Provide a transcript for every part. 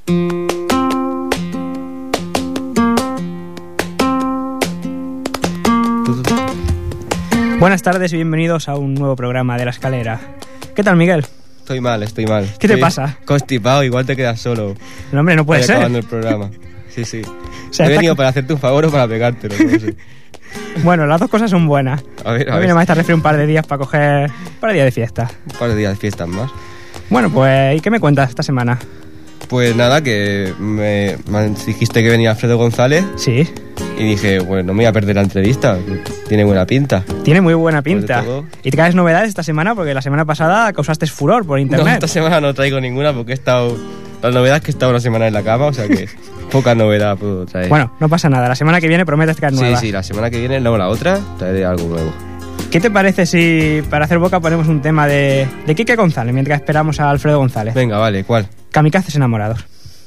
Buenas tardes y bienvenidos a un nuevo programa de La Escalera. ¿Qué tal, Miguel? Estoy mal. ¿Qué te pasa? Constipado, igual te quedas solo. No, hombre, no puede ser. Acabando el programa. Sí. O sea, he venido para hacerte un favor o para pegártelo, no sé. Bueno, las dos cosas son buenas. A ver. Me estar refri un par de días para coger... para día de fiesta. Un par de días de fiestas más. Bueno, pues, ¿y qué me cuentas esta semana? Pues nada, que me dijiste que venía Alfredo González. Sí. Y dije, bueno, no me voy a perder la entrevista. Tiene buena pinta. Tiene muy buena pinta. ¿Y te traes novedades esta semana? Porque la semana pasada causaste furor por internet. No, esta semana no traigo ninguna porque he estado... La novedad es que he estado una semana en la cama, o sea que poca novedad puedo traer. Bueno, no pasa nada. La semana que viene prometes traer nuevas. Sí, la semana que viene, luego la otra, traeré algo nuevo. ¿Qué te parece si para hacer boca ponemos un tema de Quique González mientras esperamos a Alfredo González? Venga, vale, ¿cuál? Kamikazes enamorados.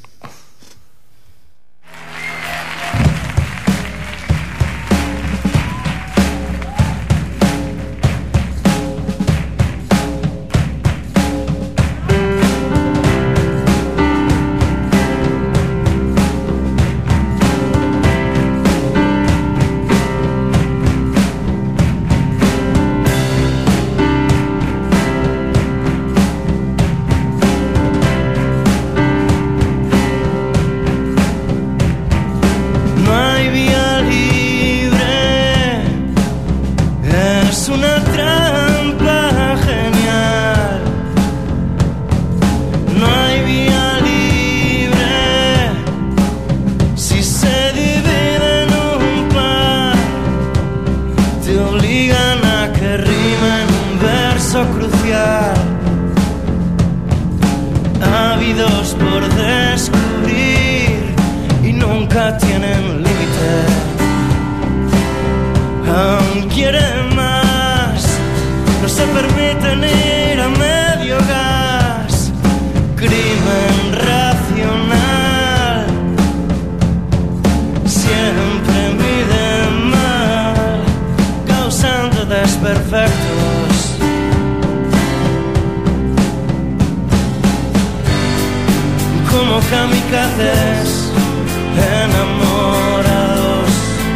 Kamikazes enamorados,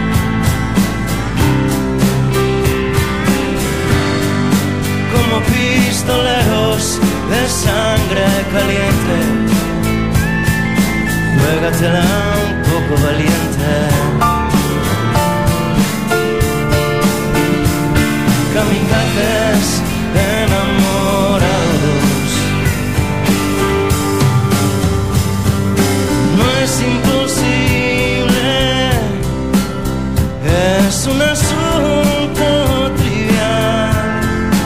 como pistoleros de sangre caliente. Juégatela un poco valiente. Kamikazes enamorados. Es imposible, es un asunto trivial.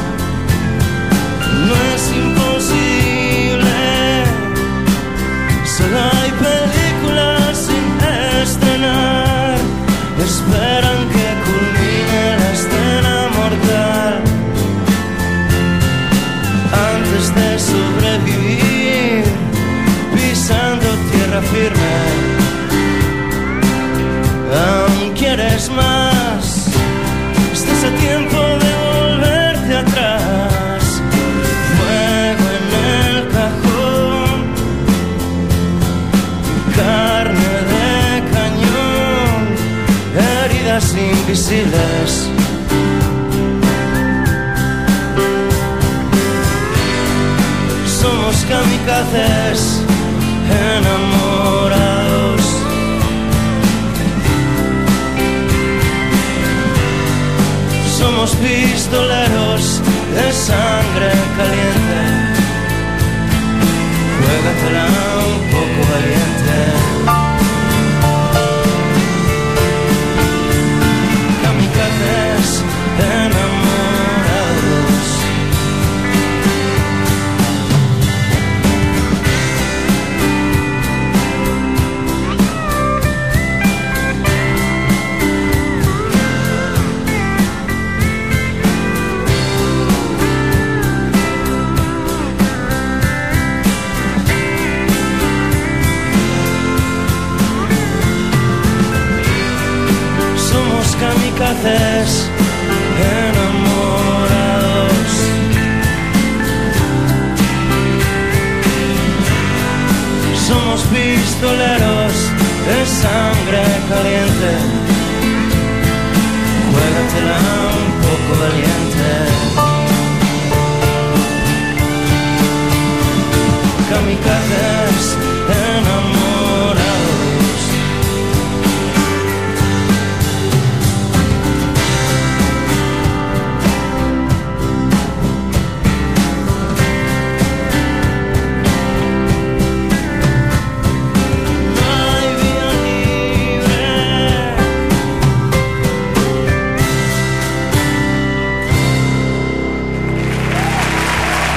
No es imposible, solo hay películas sin estrenar. Esperan que culmine la escena mortal antes de sobrevivir pisando tierra firme. Aún quieres más, estás a tiempo de volverte atrás. Fuego en el cajón, carne de cañón, heridas invisibles. Somos kamikazes enamorados. Somos pistoleros de sangre caliente. Juégatela un poco valiente. Kamikazes enamorados. Kamikazes enamorados. Somos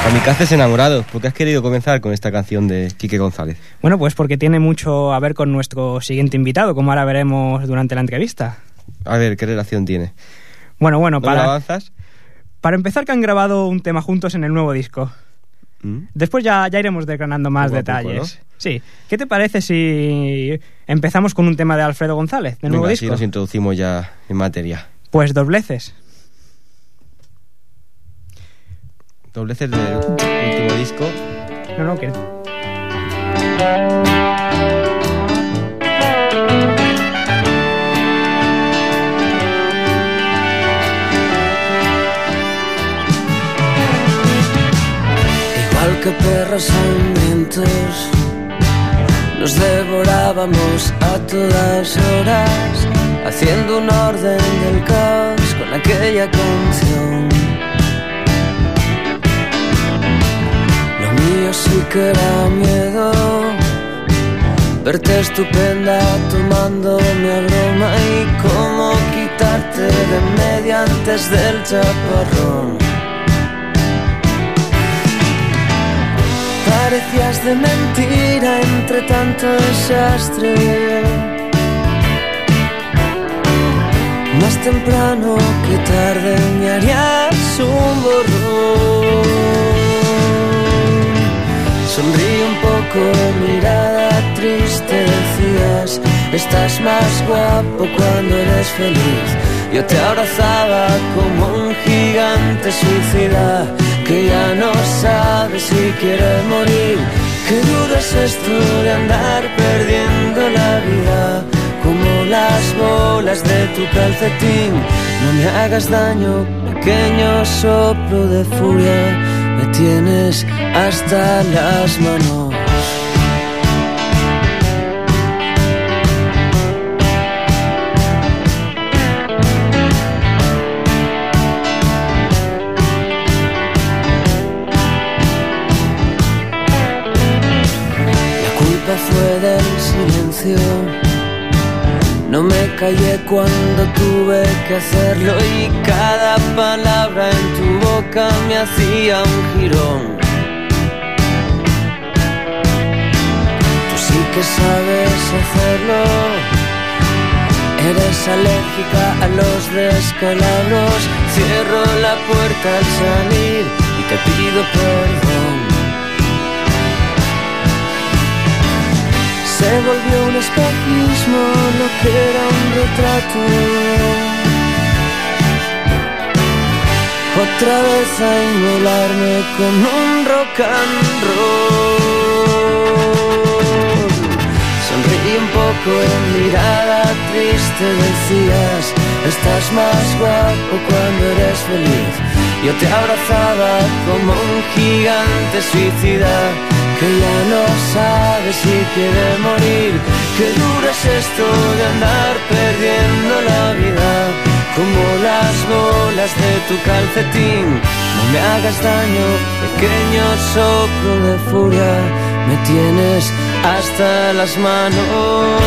Kamikazes enamorados, ¿por qué has querido comenzar con esta canción de Quique González? Bueno, pues porque tiene mucho a ver con nuestro siguiente invitado, como ahora veremos durante la entrevista. A ver, ¿qué relación tiene? Bueno, ¿No me avanzas? para empezar, que han grabado un tema juntos en el nuevo disco. Después ya iremos desgranando más detalles. Poco, ¿no? Sí. ¿Qué te parece si empezamos con un tema de Alfredo González, del nuevo disco? Sí, nos introducimos ya en materia. Pues Dobleces. Dobleces del último disco. No, que... Igual que perros hambrientos, nos devorábamos a todas horas, haciendo un orden del caos con aquella canción. Lo mío sí que era miedo, verte estupenda tomándome a broma y cómo quitarte de medio antes del chaparrón. Parecías de mentira entre tanto desastre. Más temprano que tarde me harías un borrón. Sonríe un poco, mirada triste, decías, estás más guapo cuando eres feliz. Yo te abrazaba como un gigante suicida que ya no sabe si quiere morir. Qué duro es esto de andar perdiendo la vida, como las bolas de tu calcetín. No me hagas daño, pequeño soplo de furia, me tienes hasta las manos. Fue del silencio, no me callé cuando tuve que hacerlo y cada palabra en tu boca me hacía un jirón. Tú sí que sabes hacerlo, eres alérgica a los descalabros. Cierro la puerta al salir y te pido perdón. Se volvió un espejismo lo que era un retrato. Otra vez a inmolarme con un rock and roll. Sonreí un poco en mirada triste, decías, estás más guapo cuando eres feliz. Yo te abrazaba como un gigante suicida que ya no sabe si quiere morir. Qué duro es esto de andar perdiendo la vida, como las bolas de tu calcetín. No me hagas daño, pequeño soplo de furia, me tienes hasta las manos.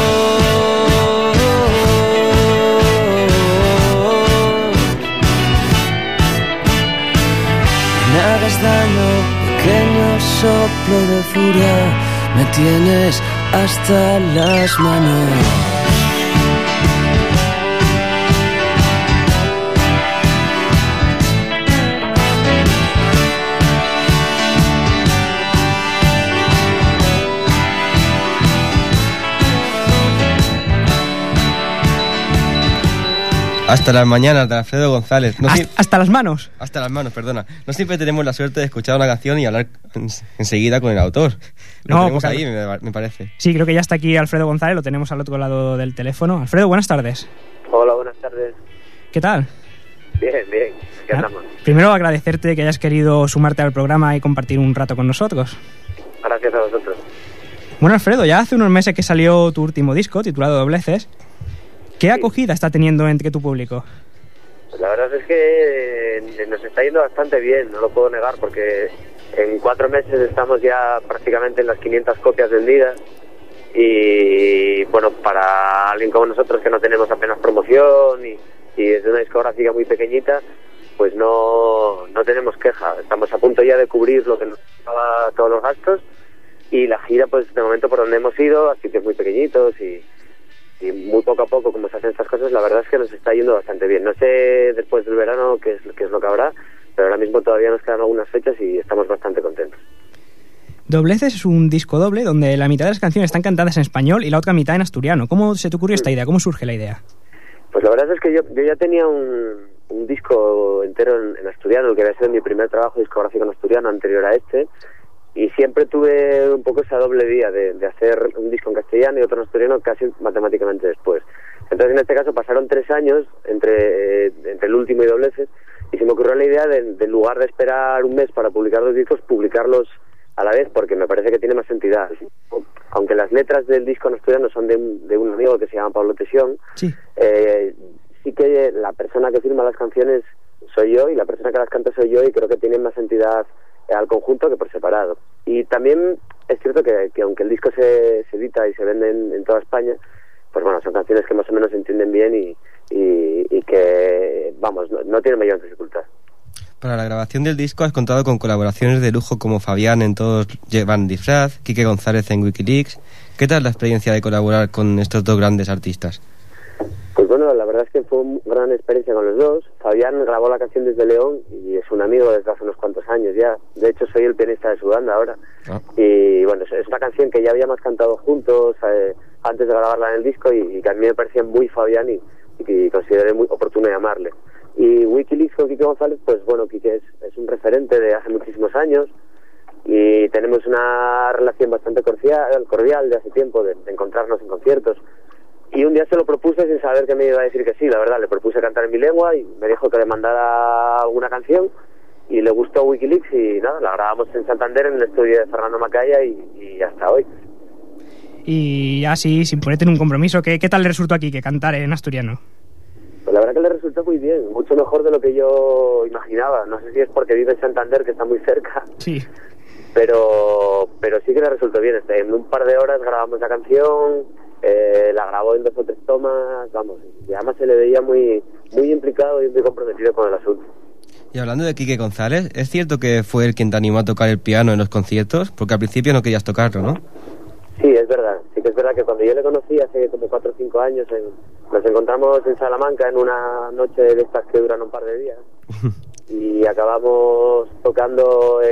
No me hagas daño, pequeño soplo de furia, me tienes hasta las manos. Hasta las mañanas de Alfredo González. No ¿Hasta las manos? Hasta las manos, perdona. No siempre tenemos la suerte de escuchar una canción y hablar enseguida con el autor. Lo tenemos ahí, me parece. Sí, creo que ya está aquí Alfredo González, lo tenemos al otro lado del teléfono. Alfredo, buenas tardes. Hola, buenas tardes. ¿Qué tal? Bien, ¿qué andamos? Primero agradecerte que hayas querido sumarte al programa y compartir un rato con nosotros. Gracias a vosotros. Bueno, Alfredo, ya hace unos meses que salió tu último disco, titulado Dobleces. ¿Qué acogida está teniendo entre tu público? Pues la verdad es que nos está yendo bastante bien, no lo puedo negar, porque en 4 meses estamos ya prácticamente en las 500 copias vendidas. Y bueno, para alguien como nosotros que no tenemos apenas promoción y es de una discográfica muy pequeñita, pues no tenemos queja. Estamos a punto ya de cubrir lo que nos costaba todos los gastos, y la gira, pues de momento por donde hemos ido, a sitios muy pequeñitos y muy poco a poco, como se hacen estas cosas, la verdad es que nos está yendo bastante bien. No sé después del verano qué es lo que habrá, pero ahora mismo todavía nos quedan algunas fechas y estamos bastante contentos. Dobleces es un disco doble donde la mitad de las canciones están cantadas en español y la otra mitad en asturiano. ¿Cómo se te ocurrió esta idea? ¿Cómo surge la idea? Pues la verdad es que yo ya tenía un disco entero en asturiano, el que había sido mi primer trabajo discográfico en asturiano anterior a este, y siempre tuve un poco esa doble vía de hacer un disco en castellano y otro en asturiano casi matemáticamente después. Entonces, en este caso, pasaron 3 años entre el último y Dobleces, y se me ocurrió la idea de, en lugar de esperar un mes para publicar 2 discos, publicarlos a la vez, porque me parece que tiene más entidad. Aunque las letras del disco en asturiano son de un amigo que se llama Pablo Tesión, sí que la persona que firma las canciones soy yo, y la persona que las canta soy yo, y creo que tienen más entidad al conjunto que por separado. Y también es cierto que aunque el disco se edita y se vende en toda España, pues bueno, son canciones que más o menos se entienden bien y que, vamos, no tienen mayor dificultad. Para la grabación del disco has contado con colaboraciones de lujo como Fabián en Todos llevan disfraz, Quique González en Wikileaks. ¿Qué tal la experiencia de colaborar con estos 2 grandes artistas? Pues bueno, la verdad es que fue una gran experiencia con los 2. Fabián grabó la canción desde León y es un amigo desde hace unos cuantos años ya. De hecho, soy el pianista de su banda ahora. Y bueno, es una canción que ya habíamos cantado juntos antes de grabarla en el disco, y que a mí me parecía muy Fabián y que consideré muy oportuno llamarle. Y Wikileaks con Quique González, pues bueno, Quique es un referente de hace muchísimos años y tenemos una relación bastante cordial de hace tiempo, de encontrarnos en conciertos. Y un día se lo propuse sin saber que me iba a decir que sí, la verdad. Le propuse cantar en mi lengua y me dijo que le mandara alguna canción, y le gustó Wikileaks y nada, la grabamos en Santander en el estudio de Fernando Macaya y hasta hoy. Y así, sin ponerte en un compromiso, ¿qué tal le resultó aquí que cantar en asturiano? Pues la verdad que le resultó muy bien, mucho mejor de lo que yo imaginaba. No sé si es porque vive en Santander, que está muy cerca. Sí. Pero sí que le resultó bien. En un par de horas grabamos la canción, la grabó en 2 o 3 tomas, vamos, y además se le veía muy implicado y muy comprometido con el asunto. Y hablando de Quique González, ¿es cierto que fue él quien te animó a tocar el piano en los conciertos? Porque al principio no querías tocarlo, ¿no? Sí, es verdad. Sí que es verdad que cuando yo le conocí hace como 4 o 5 años, nos encontramos en Salamanca en una noche de estas que duran un par de días y acabamos tocando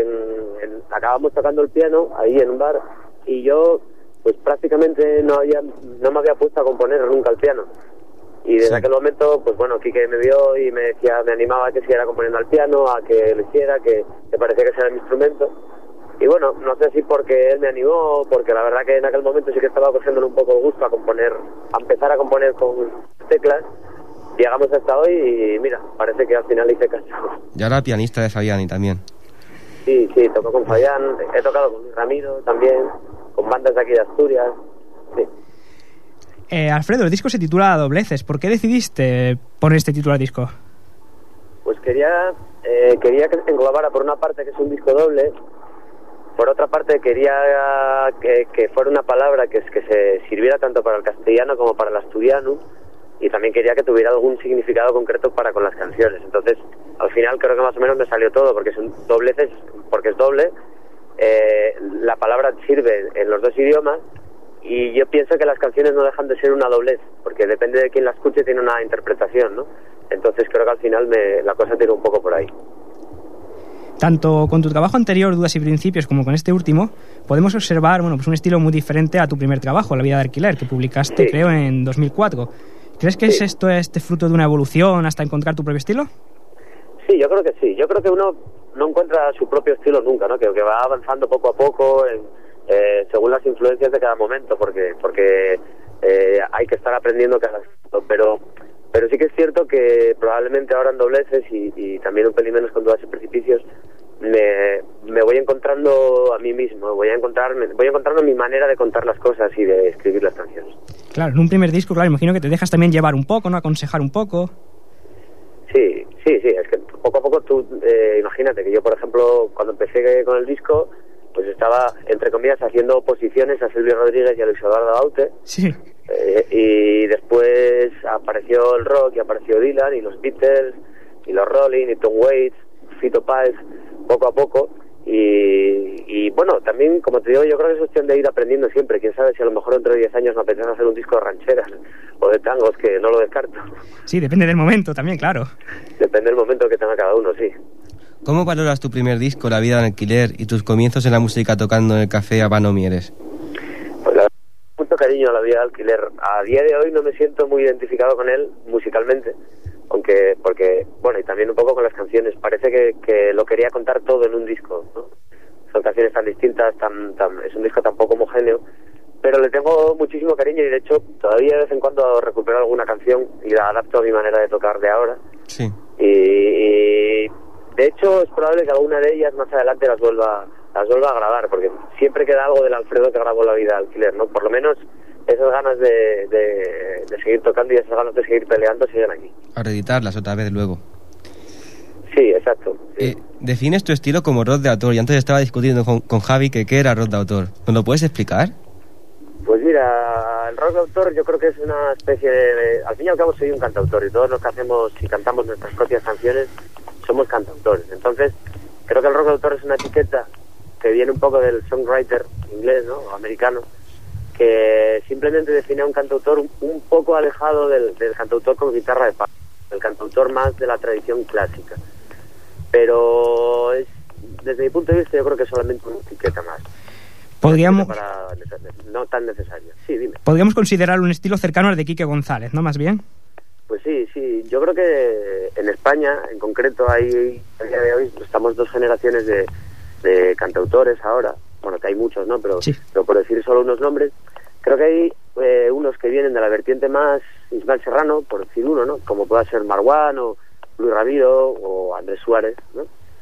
el piano ahí en un bar, y yo pues prácticamente no me había puesto a componer nunca el piano. Y desde aquel momento, pues bueno, Quique me vio y me animaba a que siguiera componiendo al piano, a que lo hiciera, que parecía que ese era mi instrumento. Y bueno, no sé si porque él me animó, porque la verdad que en aquel momento sí que estaba cogiéndole un poco el gusto a empezar a componer con teclas. Llegamos hasta hoy y mira, parece que al final hice caso. Y ahora pianista de Fabián y también. Sí, toco con Fabián, he tocado con Ramiro también, con bandas de aquí de Asturias, sí. Alfredo, el disco se titula Dobleces. ¿Por qué decidiste poner este título al disco? Pues quería que englobara, por una parte, que es un disco doble. Por otra parte, quería que fuera una palabra que se sirviera tanto para el castellano como para el asturiano, y también quería que tuviera algún significado concreto para con las canciones. Entonces, al final creo que más o menos me salió todo, porque son dobleces, porque es doble. La palabra sirve en los 2 idiomas, y yo pienso que las canciones no dejan de ser una doblez, porque depende de quién la escuche, tiene una interpretación, ¿no? Entonces creo que al final la cosa tira un poco por ahí. Tanto con tu trabajo anterior, Dudas y Principios, como con este último, podemos observar un estilo muy diferente a tu primer trabajo, La vida de alquiler, que publicaste, sí, creo, en 2004. ¿Crees que es esto fruto de una evolución hasta encontrar tu propio estilo? Sí, yo creo que sí. Yo creo que uno no encuentra su propio estilo nunca, ¿no? Que va avanzando poco a poco según las influencias de cada momento, porque hay que estar aprendiendo cada momento. Pero sí que es cierto que probablemente ahora en Dobleces y también un pelín menos con Dudas y Precipicios me voy encontrando a mí mismo, voy encontrando mi manera de contar las cosas y de escribir las canciones. Claro, en un primer disco, claro, imagino que te dejas también llevar un poco, ¿no? Aconsejar un poco. Sí, es que poco a poco tú, imagínate que yo, por ejemplo, cuando empecé con el disco, pues estaba, entre comillas, haciendo oposiciones a Silvio Rodríguez y a Luis Eduardo Aute. Sí. Y después apareció el rock y apareció Dylan y los Beatles y los Rolling, y Tom Waits, Fito Páez, poco a poco. Y bueno, también, como te digo, yo creo que es cuestión de ir aprendiendo siempre. Quién sabe si a lo mejor dentro de 10 años me apetece hacer un disco de rancheras o de tangos, que no lo descarto. Sí, depende del momento también, claro. Depende del momento que tenga cada uno, sí. ¿Cómo valoras tu primer disco, La vida en alquiler, y tus comienzos en la música tocando en el café Habano Mieres? Pues la verdad, mucho cariño a La vida de alquiler. A día de hoy no me siento muy identificado con él musicalmente, aunque, porque, bueno, y también un poco con las canciones. Parece que lo quería contar todo en un disco, ¿no? Son canciones tan distintas, es un disco tan poco homogéneo, pero le tengo muchísimo cariño y de hecho todavía de vez en cuando recupero alguna canción y la adapto a mi manera de tocar de ahora. Sí. Y de hecho es probable que alguna de ellas más adelante las vuelva a grabar, porque siempre queda algo del Alfredo que grabó La vida de alquiler, ¿no? Por lo menos esas ganas de seguir tocando y esas ganas de seguir peleando siguen aquí. A reeditarlas otra vez luego. Sí, exacto. Sí. Defines tu estilo como rock de autor y antes estaba discutiendo con Javi que qué era rock de autor. ¿Nos lo puedes explicar? Pues mira, el rock de autor yo creo que es una especie de... Al fin y al cabo soy un cantautor y todos los que hacemos y cantamos nuestras propias canciones somos cantautores. Entonces creo que el rock de autor es una etiqueta que viene un poco del songwriter inglés, ¿no? O americano, que simplemente define a un cantautor un poco alejado del cantautor con guitarra de palo, el cantautor más de la tradición clásica. Pero desde mi punto de vista yo creo que es solamente una etiqueta más. Podríamos... No tan necesaria. Sí, dime. Podríamos considerar un estilo cercano al de Quique González, ¿no? Más bien. Pues sí. Yo creo que en España, en concreto, hay a día de hoy estamos dos generaciones de cantautores ahora. Bueno, que hay muchos, ¿no? Pero por decir solo unos nombres, creo que hay unos que vienen de la vertiente más Ismael Serrano, por decir uno, ¿no? Como pueda ser Marwan o Luis Ramiro o Andrés Suárez, ¿no?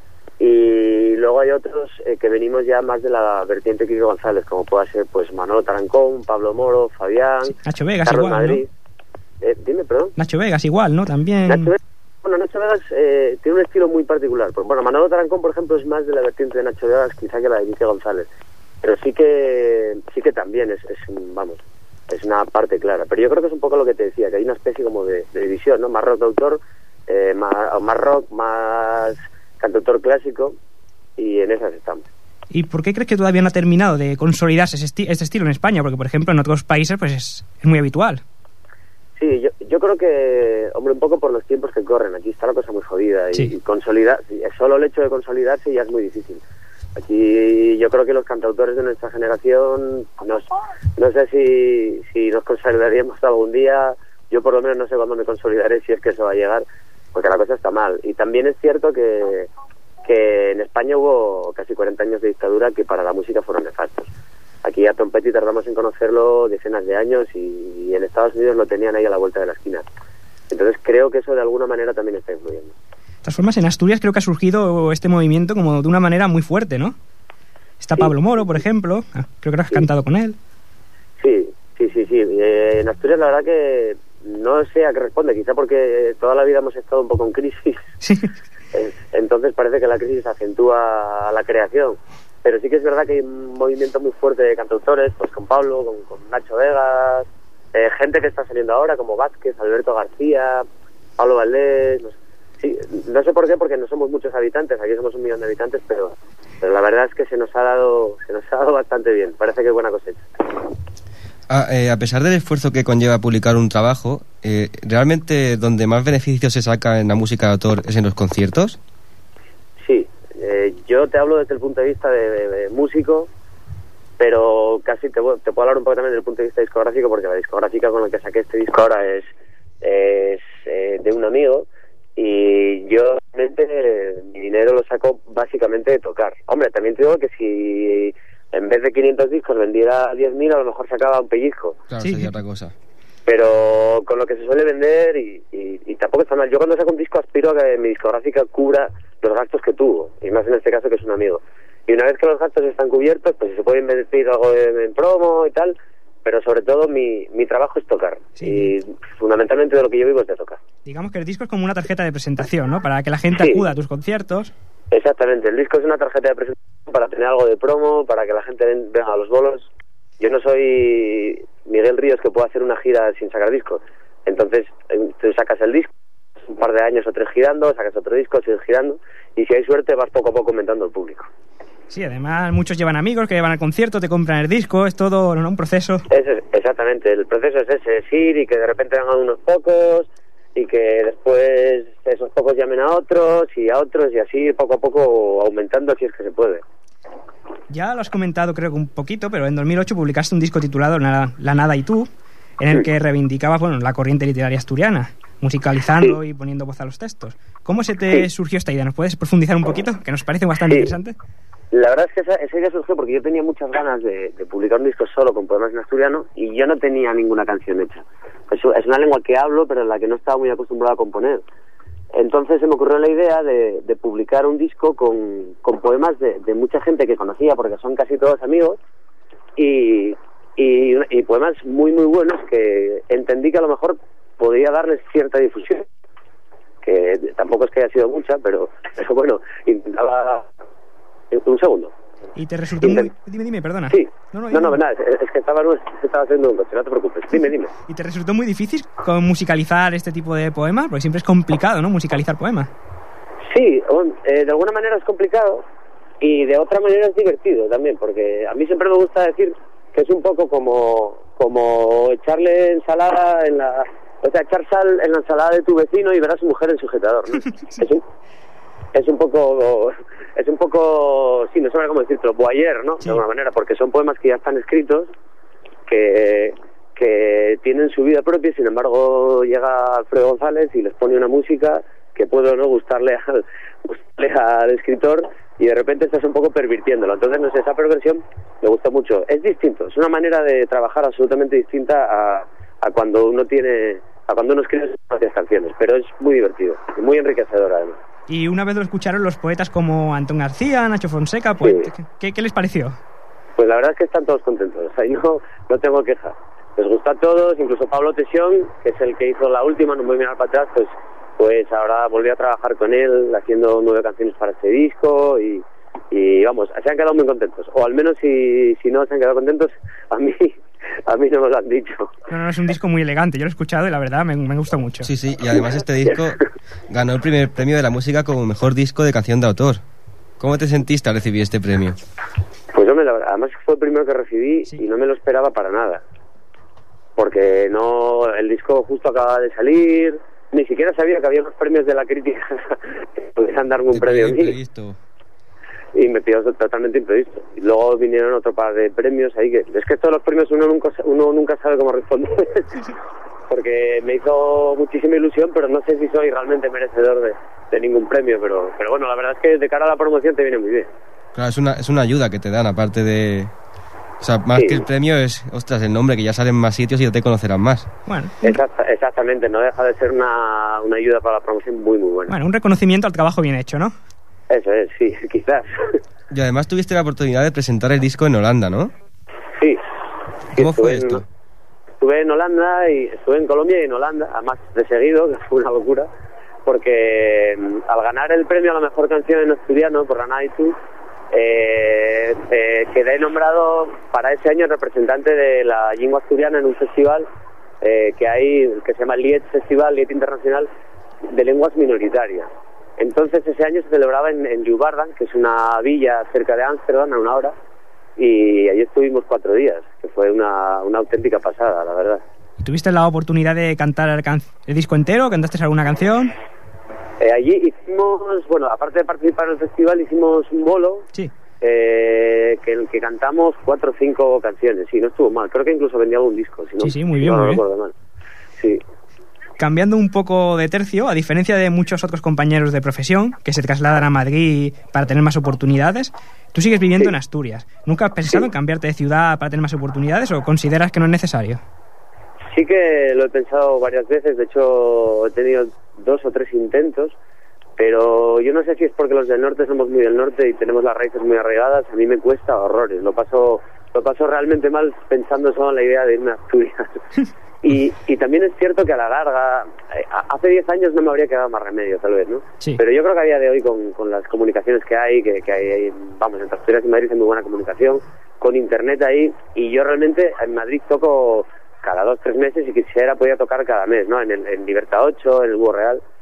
Y luego hay otros que venimos ya más de la vertiente Quique González, como pueda ser pues Manolo Tarancón, Pablo Moro, Fabián, Nacho Vegas Carlos igual, Madrid. ¿no? Dime, perdón. Nacho Vegas igual, ¿no? También. Nacho Vegas tiene un estilo muy particular. Bueno, Manolo Tarancón, por ejemplo, es más de la vertiente de Nacho Vegas quizá que la de Quique González, pero sí que también es una parte clara. Pero yo creo que es un poco lo que te decía, que hay una especie como de división, ¿no? Más rock de autor, más rock, más cantautor clásico, y en esas estamos. ¿Y por qué crees que todavía no ha terminado de consolidarse este estilo en España? Porque, por ejemplo, en otros países pues es muy habitual. Sí, yo creo que, hombre, un poco por los tiempos que corren. Aquí está la cosa muy jodida y consolidar, solo el hecho de consolidarse ya es muy difícil. Aquí yo creo que los cantautores de nuestra generación, no sé si nos consolidaríamos algún día. Yo por lo menos no sé cuándo me consolidaré, si es que eso va a llegar, porque la cosa está mal. Y también es cierto que en España hubo casi 40 años de dictadura que para la música fueron nefastos. Aquí a Tom Petty tardamos en conocerlo decenas de años y en Estados Unidos lo tenían ahí a la vuelta de la esquina. Entonces creo que eso de alguna manera también está influyendo. De todas formas, en Asturias creo que ha surgido este movimiento como de una manera muy fuerte, ¿no? Está Pablo Moro, por ejemplo. Creo que has cantado con él. Sí. En Asturias la verdad que no sé a qué responde, quizá porque toda la vida hemos estado un poco en crisis. Sí. Entonces parece que la crisis acentúa la creación. Pero sí que es verdad que hay un movimiento muy fuerte de cantautores, pues con Pablo, con Nacho Vegas, gente que está saliendo ahora como Vázquez, Alberto García, Pablo Valdés. No sé por qué, porque no somos muchos habitantes, aquí somos 1 millón de habitantes, pero la verdad es que se nos ha dado bastante bien. Parece que es buena cosecha. A pesar del esfuerzo que conlleva publicar un trabajo, ¿realmente donde más beneficios se saca en la música de autor es en los conciertos? Sí, yo te hablo desde el punto de vista de músico, pero casi te puedo hablar un poco también desde el punto de vista discográfico, porque la discográfica con la que saqué este disco ahora es de un amigo, y yo realmente mi dinero lo saco básicamente de tocar. Hombre, también te digo que si en vez de 500 discos vendiera 10.000, a lo mejor sacaba un pellizco. Claro, sería otra cosa. Pero con lo que se suele vender y tampoco está mal. Yo cuando saco un disco aspiro a que mi discográfica cubra los gastos que tuvo, y más en este caso que es un amigo. Y una vez que los gastos están cubiertos, pues se puede invertir algo en promo y tal, pero sobre todo mi trabajo es tocar. Sí. Y fundamentalmente de lo que yo vivo es de tocar. Digamos que el disco es como una tarjeta de presentación, ¿no? Para que la gente acuda a tus conciertos. Exactamente, el disco es una tarjeta de presentación para tener algo de promo, para que la gente venga a los bolos. Yo no soy Miguel Ríos que pueda hacer una gira sin sacar disco. Entonces tú sacas el disco, un par de años o 3 girando, sacas otro disco, sigues girando, y si hay suerte vas poco a poco aumentando el público. Sí, además muchos llevan amigos que van al concierto, te compran el disco, es todo, ¿no?, un proceso. Exactamente, el proceso es ese, es ir y que de repente vengan unos pocos y que después esos pocos llamen a otros y así poco a poco aumentando si es que se puede. Ya lo has comentado creo que un poquito, pero en 2008 publicaste un disco titulado La Nada y tú, en el que reivindicabas, bueno, la corriente literaria asturiana, musicalizando y poniendo voz a los textos. ¿Cómo se te surgió esta idea? ¿Nos puedes profundizar un poquito? Que nos parece bastante interesante. La verdad es que esa idea surgió porque yo tenía muchas ganas de publicar un disco solo con poemas en asturiano y yo no tenía ninguna canción hecha. Es una lengua que hablo, pero en la que no estaba muy acostumbrado a componer. Entonces se me ocurrió la idea de publicar un disco con poemas de mucha gente que conocía, porque son casi todos amigos, y poemas muy muy buenos que entendí que a lo mejor podría darles cierta difusión, que tampoco es que haya sido mucha, pero bueno, intentaba. Un segundo. ¿Y te resultó muy... Dime, perdona. Sí. No, nada, es que estaba haciendo un coche, no te preocupes. Dime. ¿Y te resultó muy difícil musicalizar este tipo de poemas? Porque siempre es complicado, ¿no?, musicalizar poemas. Sí, de alguna manera es complicado y de otra manera es divertido también, porque a mí siempre me gusta decir que es un poco como echarle ensalada echar sal en la ensalada de tu vecino y ver a su mujer en sujetador, ¿no? Es un poco, sí, no sé cómo decirlo, voyeur, ¿no? Sí. De alguna manera, porque son poemas que ya están escritos, que tienen su vida propia, y sin embargo llega Alfredo González y les pone una música que puede o no gustarle al escritor, y de repente estás un poco pervirtiéndolo. Entonces, no sé, esa perversión me gustó mucho. Es distinto, es una manera de trabajar absolutamente distinta a cuando uno escribe sus propias canciones, pero es muy divertido y muy enriquecedor además. Y una vez lo escucharon los poetas como Antón García, Nacho Fonseca, pues, sí. ¿Qué les pareció? Pues la verdad es que están todos contentos, ahí no tengo queja. Les gusta a todos, incluso Pablo Tesión, que es el que hizo la última, No me voy a mirar para atrás, pues ahora volví a trabajar con él haciendo 9 canciones para este disco y vamos, se han quedado muy contentos, o al menos si no se han quedado contentos, a mí no me lo han dicho. No, es un disco muy elegante, yo lo he escuchado y la verdad me gusta mucho. Sí, y además este disco ganó el primer premio de la música como mejor disco de canción de autor. ¿Cómo te sentiste al recibir este premio? Pues hombre, además fue el primero que recibí y no me lo esperaba para nada, porque el disco justo acababa de salir, ni siquiera sabía que había unos premios de la crítica que podían darme un premio a mí. Y me pidió totalmente imprevisto. Y luego vinieron otro par de premios ahí, que es que todos los premios uno nunca sabe cómo responder. Porque me hizo muchísima ilusión, pero no sé si soy realmente merecedor de ningún premio, pero bueno, la verdad es que de cara a la promoción te viene muy bien. Claro, es una ayuda que te dan, aparte de... O sea, más que el premio es, el nombre, que ya sale en más sitios y ya te conocerán más. Bueno. Exactamente, no deja de ser una ayuda para la promoción muy, muy buena. Bueno, un reconocimiento al trabajo bien hecho, ¿no? Eso es, sí, quizás. Y además tuviste la oportunidad de presentar el disco en Holanda, ¿no? Sí. ¿Cómo fue esto? Estuve en Holanda y estuve en Colombia y en Holanda, además de seguido, que fue una locura, porque al ganar el premio a la mejor canción en asturiano por La Nada y tú, quedé nombrado para ese año representante de la lengua asturiana en un festival que hay, que se llama Liet Festival, Liet Internacional de Lenguas Minoritarias. Entonces ese año se celebraba en Leeuwarden, que es una villa cerca de Ámsterdam, a una hora, y allí estuvimos 4 días, que fue una auténtica pasada, la verdad. ¿Tuviste la oportunidad de cantar el disco entero? ¿Cantaste alguna canción? Allí hicimos, bueno, aparte de participar en el festival, hicimos un bolo, sí. Que cantamos 4 o 5 canciones, y no estuvo mal, creo que incluso vendía algún disco. Si no, sí, muy bien, muy bien. Recuerdo mal. Sí. Cambiando un poco de tercio, a diferencia de muchos otros compañeros de profesión que se trasladan a Madrid para tener más oportunidades, tú sigues viviendo en Asturias. ¿Nunca has pensado en cambiarte de ciudad para tener más oportunidades o consideras que no es necesario? Sí que lo he pensado varias veces, de hecho he tenido 2 o 3 intentos, pero yo no sé si es porque los del norte somos muy del norte y tenemos las raíces muy arraigadas. A mí me cuesta horrores, lo paso realmente mal pensando solo en la idea de irme a Asturias. Y también es cierto que a la larga, hace 10 años no me habría quedado más remedio, tal vez, ¿no? Sí. Pero yo creo que a día de hoy, con las comunicaciones que hay, vamos, entre Asturias y Madrid hay muy buena comunicación, con internet ahí, y yo realmente en Madrid toco cada 2 o 3 meses y quisiera podía tocar cada mes, ¿no? En Libertad 8, en el Búho Real,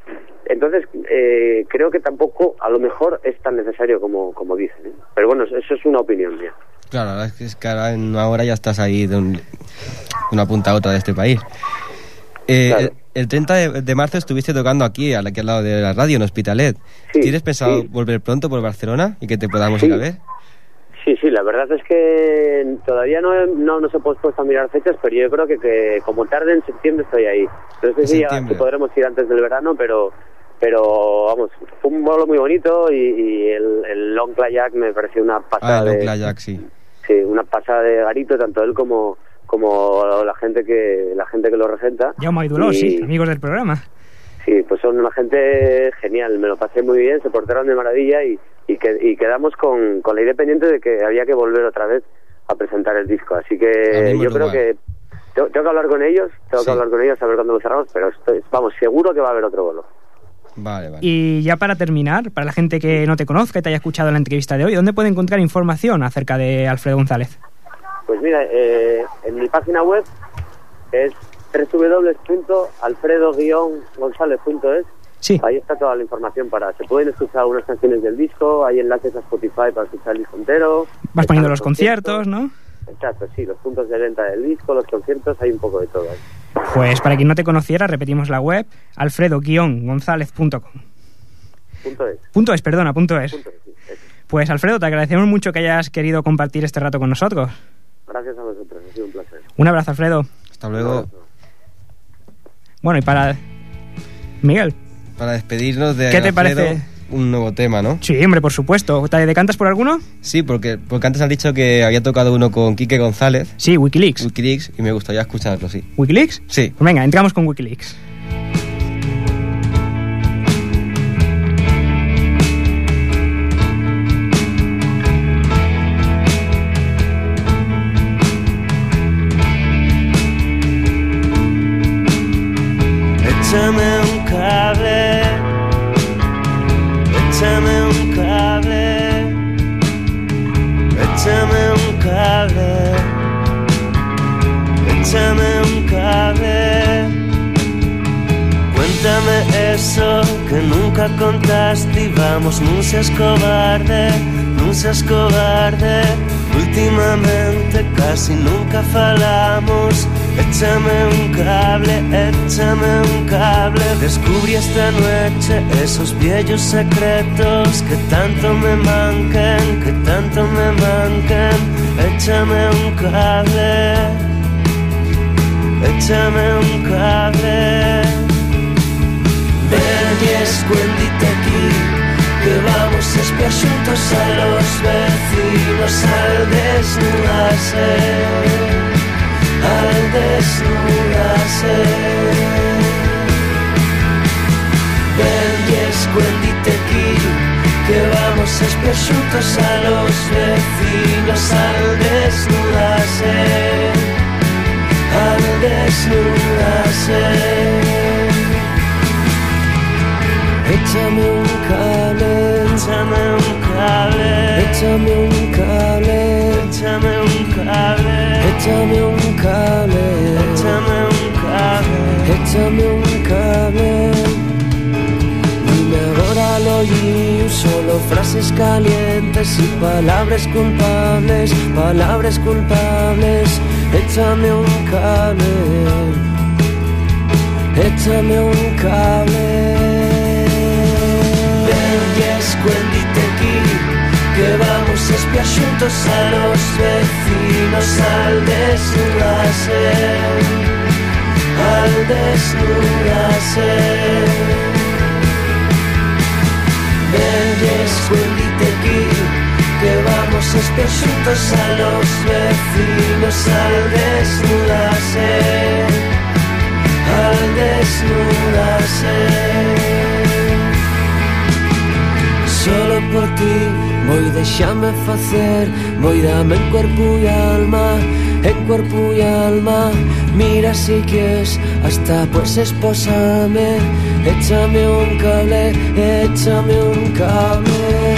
Entonces, creo que tampoco, a lo mejor, es tan necesario como dicen, ¿eh? Pero bueno, eso es una opinión mía. Claro, es que ahora en una hora ya estás ahí de una punta a otra de este país. Claro. El 30 de marzo estuviste tocando aquí al lado de la radio, en Hospitalet. Sí, ¿Tienes pensado sí. volver pronto por Barcelona y que te podamos Sí. ir a ver? Sí, la verdad es que todavía no se ha puesto a mirar fechas, pero yo creo que como tarde en septiembre estoy ahí. No sé si podremos ir antes del verano, pero vamos, fue un vuelo muy bonito y el Long Kayak me pareció una pasada. El Long Kayak, sí. Sí, una pasada de garito, tanto él como la gente que lo regenta. Jaume y Dolors, sí, amigos del programa. Sí, pues son una gente genial, me lo pasé muy bien, se portaron de maravilla y quedamos con la idea pendiente de que había que volver otra vez a presentar el disco, así que yo creo que tengo que hablar con ellos, a ver cuándo lo cerramos, pero vamos, seguro que va a haber otro vuelo. Vale. Y ya para terminar, para la gente que no te conozca y te haya escuchado la entrevista de hoy, ¿dónde puede encontrar información acerca de Alfredo González? Pues mira, en mi página web es www.alfredo-gonzalez.es. Sí. Ahí está toda la información se pueden escuchar algunas canciones del disco, hay enlaces a Spotify para escuchar el disco entero. Vas poniendo los conciertos, ¿no? Exacto, sí, los puntos de venta del disco, los conciertos, hay un poco de todo ahí. Pues para quien no te conociera, repetimos la web, alfredo-gonzalez.com. Punto es. Pues Alfredo, te agradecemos mucho que hayas querido compartir este rato con nosotros. Gracias a vosotros, ha sido un placer. Un abrazo, Alfredo. Hasta luego. Bueno, y para Miguel, para despedirnos de ¿qué te Alfredo, parece? Un nuevo tema, ¿no? Sí, hombre, por supuesto. ¿Te decantas por alguno? Sí, porque antes has dicho que había tocado uno con Quique González. Sí, Wikileaks, y me gustaría escucharlo, sí. ¿Wikileaks? Sí. Pues venga, entramos con Wikileaks. Échame un cable, échame un cable, échame un cable, échame un cable. Cuéntame eso que nunca contaste y vamos, no seas cobarde, no seas cobarde. Últimamente casi nunca falamos. Échame un cable, échame un cable. Descubrí esta noche esos viejos secretos que tanto me manquen, que tanto me manquen. Échame un cable, échame un cable. Ven y escuéndite aquí, que vamos a espiar juntos a los vecinos al desnudarse, al desnudarse. Ven y escuéndite aquí, que vamos a espiar juntos a los vecinos al desnudarse, al desnudarse. Échame un cable, échame un cable, échame un cable, échame un cable, échame un cable, échame un cable, échame un cable. Dime ahora al oír solo frases calientes y palabras culpables, palabras culpables. Échame un cable, échame un cable. Escuéndite aquí, que vamos a espiar juntos a los vecinos al desnudarse, al desnudarse. Ven y escuéndite aquí, que vamos a espiar juntos a los vecinos al desnudarse, al desnudarse. Solo por ti voy deixar-me facer, voy dame en cuerpo y alma, en cuerpo y alma. Mira si quieres, hasta pues espósame. Échame un cable, échame un cable.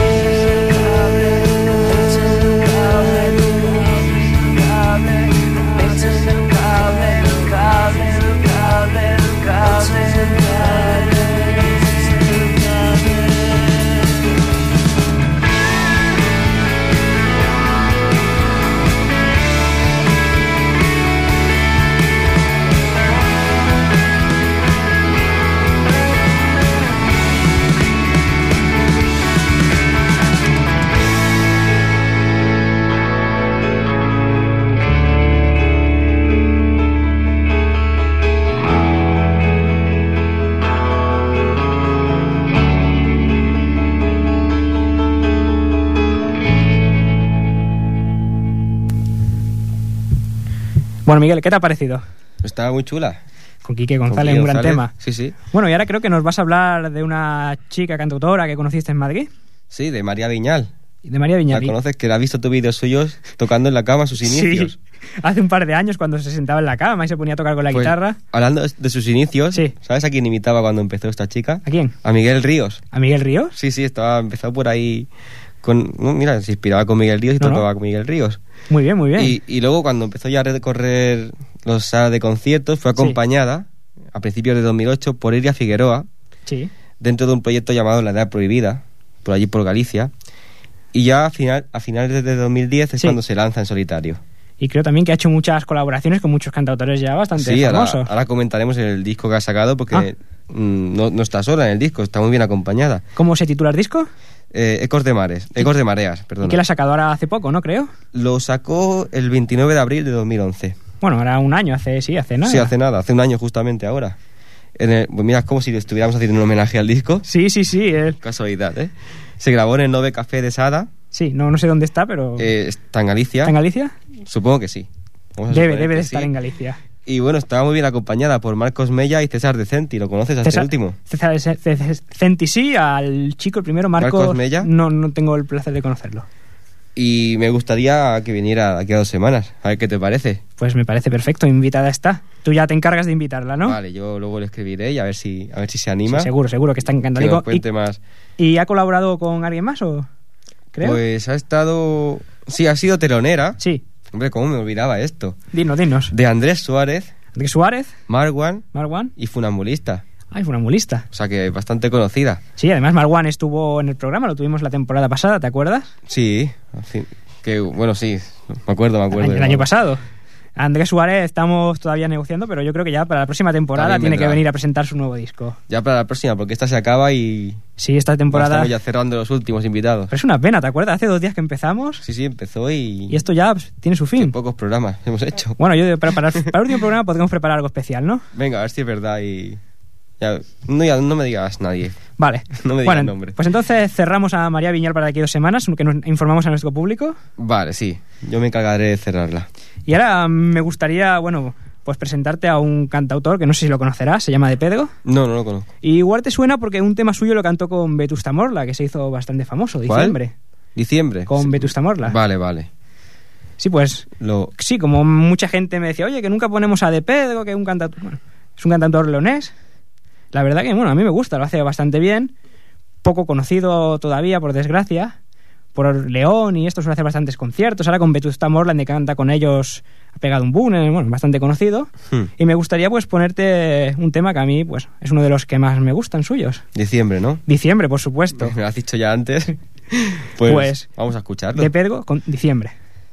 Bueno, Miguel, ¿qué te ha parecido? Estaba muy chula. Con Quique González, un gran tema. Sí, sí. Bueno, y ahora creo que nos vas a hablar de una chica cantautora que conociste en Madrid. Sí, de María Viñal. De María Viñal. ¿La conoces? Que la has visto tus vídeos suyos tocando en la cama sus inicios. Sí, hace un par de años cuando se sentaba en la cama y se ponía a tocar con la guitarra. Hablando de sus inicios, sí. ¿Sabes a quién imitaba cuando empezó esta chica? ¿A quién? A Miguel Ríos. ¿A Miguel Ríos? Sí, empezó por ahí mira, se inspiraba con Miguel Ríos y tocaba con Miguel Ríos. Muy bien, muy bien. Y luego cuando empezó ya a recorrer los salas de conciertos, fue acompañada a principios de 2008 por Iria Figueroa, dentro de un proyecto llamado La Edad Prohibida, por allí por Galicia, y ya a finales de 2010 es cuando se lanza en solitario. Y creo también que ha hecho muchas colaboraciones con muchos cantautores ya bastante famosos. Ahora comentaremos el disco que ha sacado, porque no está sola en el disco, está muy bien acompañada. ¿Cómo se titula el disco? Ecos de Mareas, perdón. ¿Y qué la ha sacado ahora hace poco, no creo? Lo sacó el 29 de abril de 2011. Bueno, ahora un año, hace nada. Sí, hace un año justamente ahora. Pues mira, es como si le estuviéramos haciendo un homenaje al disco. Sí. Casualidad, ¿eh? Se grabó en el Nove Café de Sada. Sí, no sé dónde está, pero... Está en Galicia. ¿Está en Galicia? Supongo que sí. Debe de estar en Galicia. Y bueno, estaba muy bien acompañada por Marcos Mella y César Decenti. ¿Lo conoces a este último? César Decenti sí, al chico el primero, Marcos Mella. No tengo el placer de conocerlo. Y me gustaría que viniera aquí a 2 semanas. A ver qué te parece. Pues me parece perfecto, invitada está. Tú ya te encargas de invitarla, ¿no? Vale, yo luego le escribiré y a ver si se anima. Sí, seguro que está encantado. Que nos cuente más. ¿Y ha colaborado con alguien más o...? Creo. Pues ha estado... Sí, ha sido telonera. Sí. Hombre, ¿cómo me olvidaba esto? Dinos. De Andrés Suárez. ¿Andrés Suárez? Marwan. Y Funambulista. Funambulista. O sea que bastante conocida. Sí, además Marwan estuvo en el programa, lo tuvimos la temporada pasada, ¿te acuerdas? Sí, en fin, que bueno, sí, me acuerdo. El año pasado. Andrés Suárez estamos todavía negociando, pero yo creo que ya para la próxima temporada tiene que venir a presentar su nuevo disco. Ya para la próxima, porque esta se acaba y... Sí, esta temporada... Estamos ya cerrando los últimos invitados. Pero es una pena, ¿te acuerdas? Hace 2 días que empezamos. Sí, empezó y... Y esto ya tiene su fin. Qué pocos programas hemos hecho. Bueno, para el último programa podemos preparar algo especial, ¿no? Venga, a ver si es verdad y... Ya, no me digas nadie. Vale. No me digas nombre. Pues entonces cerramos a María Viñal para de aquí 2 semanas, que nos informamos a nuestro público. Vale, sí. Yo me encargaré de cerrarla. Y ahora me gustaría, pues presentarte a un cantautor que no sé si lo conocerás, se llama De Pedro. No lo conozco. Y igual te suena porque un tema suyo lo cantó con Vetusta Morla, que se hizo bastante famoso, Diciembre. ¿Cuál? ¿Diciembre? Con Vetusta Morla. Vale. Sí, pues... Sí, como mucha gente me decía, oye, que nunca ponemos a De Pedro, que es un cantautor... Bueno, es un cantautor leonés. La verdad que, a mí me gusta, lo hace bastante bien. Poco conocido todavía, por desgracia, por León y esto suele hacer bastantes conciertos. Ahora con Vetusta Morla, que canta con ellos, ha pegado un boom, bastante conocido. Y me gustaría pues ponerte un tema que a mí pues es uno de los que más me gustan suyos. Diciembre, ¿no? Diciembre, por supuesto. Me lo has dicho ya antes. Pues vamos a escucharlo. De Pedro con Diciembre.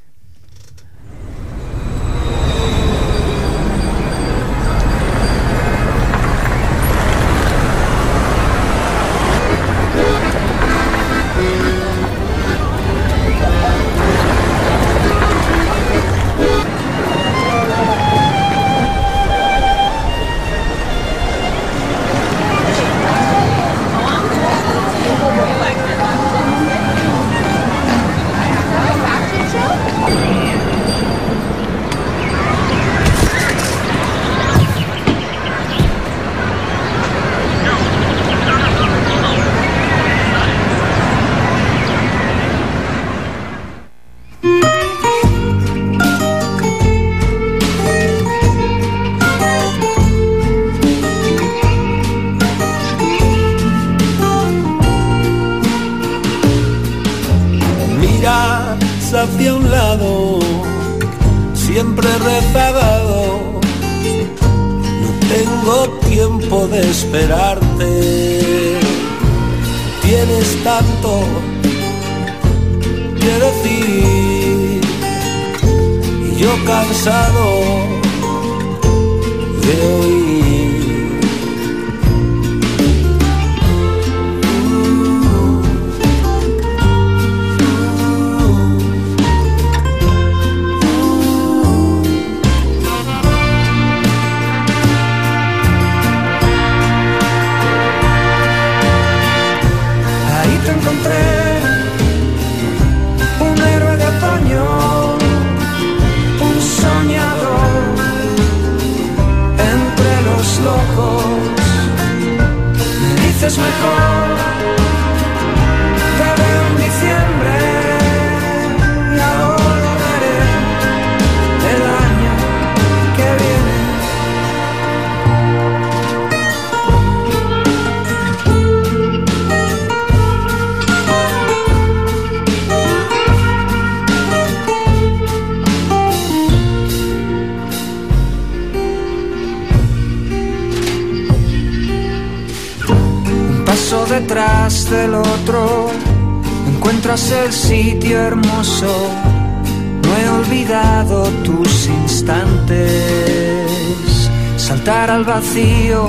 Hacia un lado, siempre rezagado, no tengo tiempo de esperarte. Tienes tanto que decir y yo cansado de oír. Un héroe de otoño, un soñador detrás del otro, encuentras el sitio hermoso. No he olvidado tus instantes. Saltar al vacío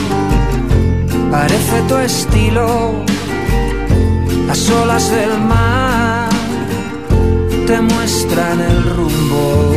parece tu estilo. Las olas del mar te muestran el rumbo.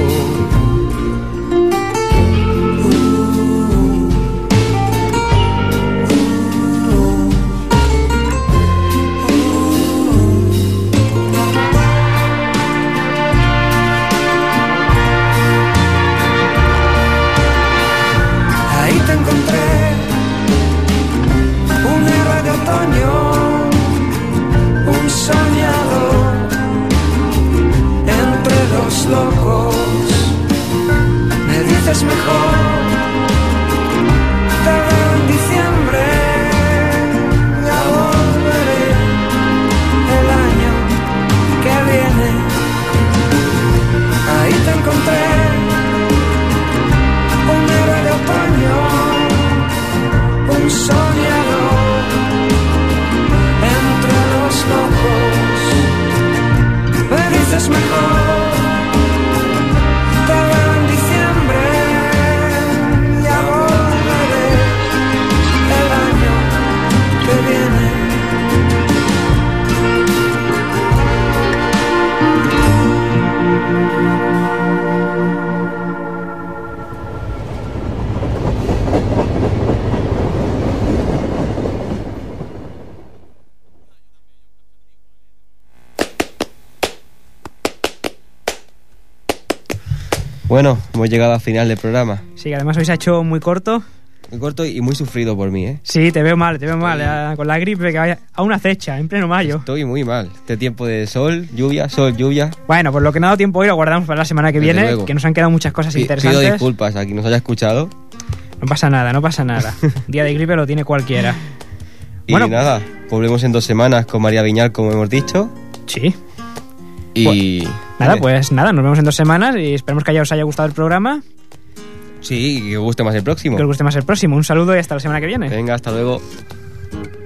Locos, me dices mejor, te veo en diciembre, ya volveré el año que viene. Ahí te encontré, un héroe de otoño, un soñador, entre los locos, me dices mejor. Bueno, hemos llegado al final del programa. Sí, además hoy se ha hecho muy corto. Muy corto y muy sufrido por mí, ¿eh? Sí, te veo mal, con la gripe que aún acecha, en pleno mayo. Estoy muy mal. Este tiempo de sol, lluvia. Bueno, pues lo que no ha dado tiempo hoy lo guardamos para la semana que viene, luego. Que nos han quedado muchas cosas interesantes. Pido disculpas a quien nos haya escuchado. No pasa nada. Día de gripe lo tiene cualquiera. Y bueno, nada, volvemos en 2 semanas con María Viñal, como hemos dicho. Sí. Y... Pues nada, nos vemos en 2 semanas y esperemos que os haya gustado el programa. Sí, y que os guste más el próximo. Un saludo y hasta la semana que viene. Venga, hasta luego.